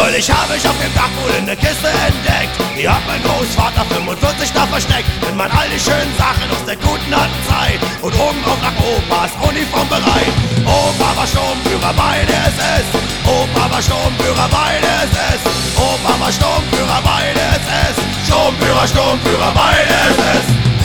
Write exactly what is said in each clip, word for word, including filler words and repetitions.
Neulich habe ich auf dem Dachboden eine Kiste entdeckt. Die hat mein Großvater fünfundvierzig da versteckt. Wenn man all die schönen Sachen aus der guten alten Zeit und oben auch nach Opas Uniform bereit. Opa war Sturmführer bei der S S. Opa war Sturmführer bei der S S. Opa war Sturmführer bei der S S. Sturmführer, Sturmführer bei der S S.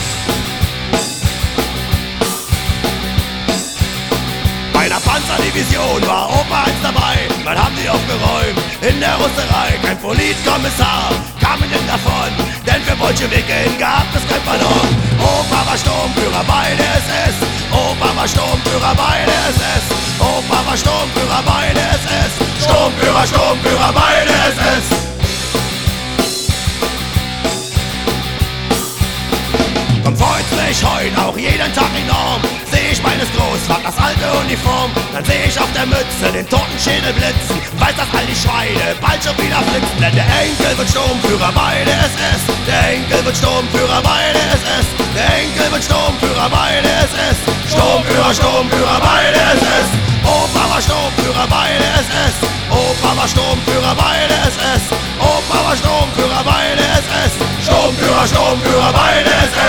Bei der Panzerdivision war Opa eins dabei. Dann haben die aufgeräumt in der Russerei. Kein Politkommissar kam ihnen davon, denn für Bolschewike hin gab es kein Pardon. Opa war Sturmführer bei der S S. Opa war Sturmführer bei der S S. Opa war Sturmführer bei der S S. Sturmführer, Sturmführer bei der S S. Kommt freut mich heut auch jeden Tag enorm. Seh ich meines Großvaters alte Uniform, dann seh ich auf der Mütze den toten Schädel blitzen. Weiß, dass all die Schweine bald schon wieder flitzen. Denn der Enkel wird Sturmführer bei der S S. Der Enkel wird Sturmführer bei der S S. Der Enkel wird Sturmführer bei der S S. Sturmführer, Sturmführer bei der S S. Opa war Sturmführer bei der S S. Opa war Sturmführer bei der S S. Opa war Sturmführer bei der S S. Sturmführer, Sturmführer bei der S S.